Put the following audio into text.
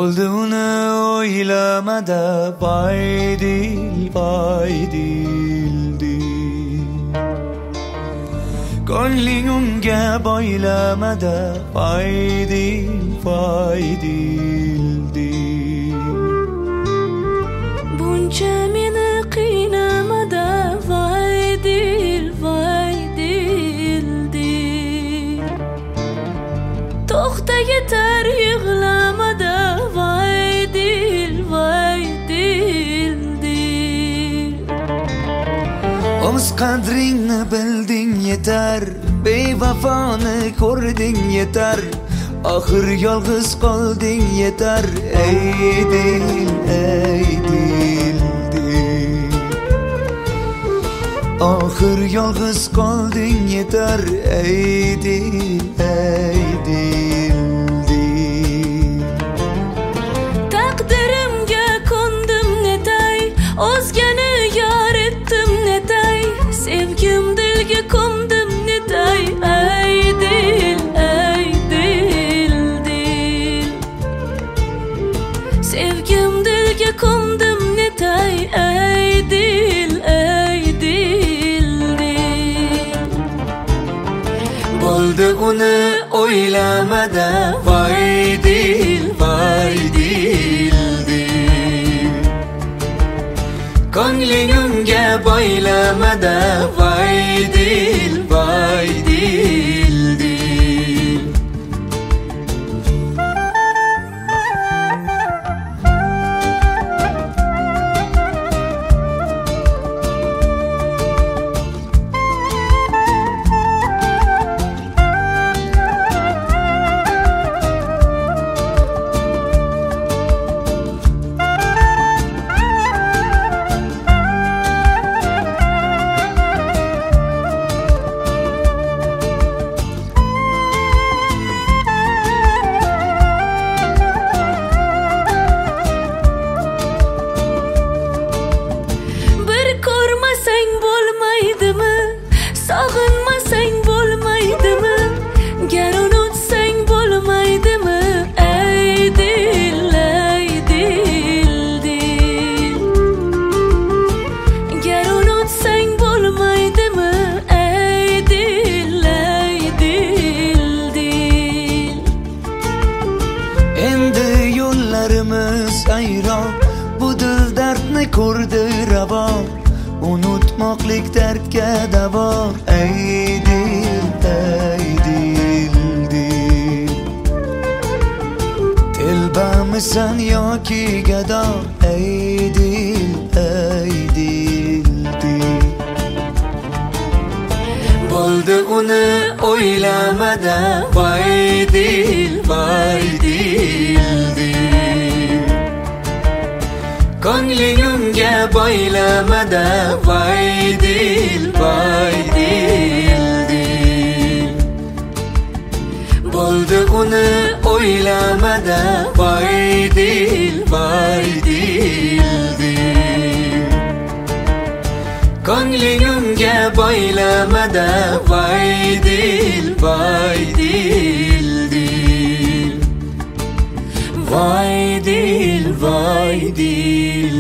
Bo'ldi uni o'ylamada foydil ko'ngling unga boylamada foydil buncha meni qiynamada foydil to'xta yetar yig'lamada foydil o'z qadringni bilding yetar, bevafoni ko'rding yetar, oxir yolg'iz qolding yetar. Ey dil oxir yolg'iz qolding yetar. Ey dil taqdirimga ko'ndim netay, o'zgani yor etdim netay, sevgim dilga ko'mdim netay. Ey dil sevgim dilga ko'mdim netay. Ey dil bo'ldi uni o'ylamada foydil ko'ngling unga boylamada foydil sog'inmasang bo'lmaydimi, gar unutsang bo'lmaydimi? Ey dil gar unutsang bo'lmaydimi? Ey dil endi yo'llarimiz ayron, bu dil dardni ko'rdi ravo, unutmoqlik dardga davo. Ey dil telbamisan yoki gado? Ey dil bo'ldi uni o'ylamada foydil ko'ngling unga boylamada foydil bo'ldi uni o'ylamada foydil ko'ngling unga boylamada foydil voy dil